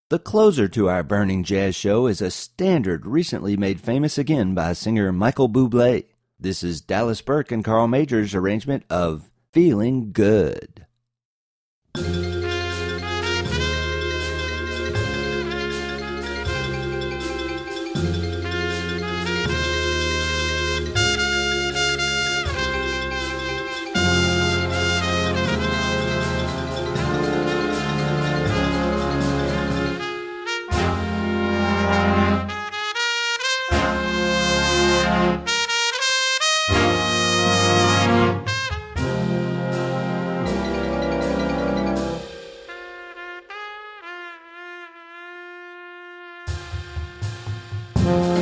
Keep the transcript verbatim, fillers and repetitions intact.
The closer to our Burning Jazz show is a standard recently made famous again by singer Michael Bublé. This is Dallas Burke and Carl Major's arrangement of Feeling Good. Thank you.